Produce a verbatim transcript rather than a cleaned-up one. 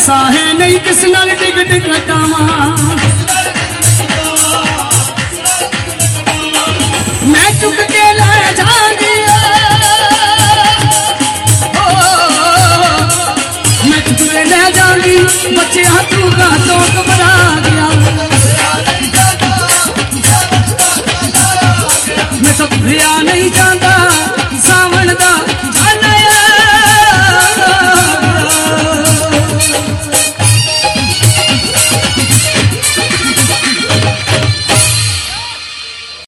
साहे नहीं किस नाल टिक टिक लटावा मैं चुक के ले जाऊंगी मैं चुक के ले जाऊंगी बच्चे हाथों का तो घबरा गया मैं तो भैया नहीं जानता सावन दा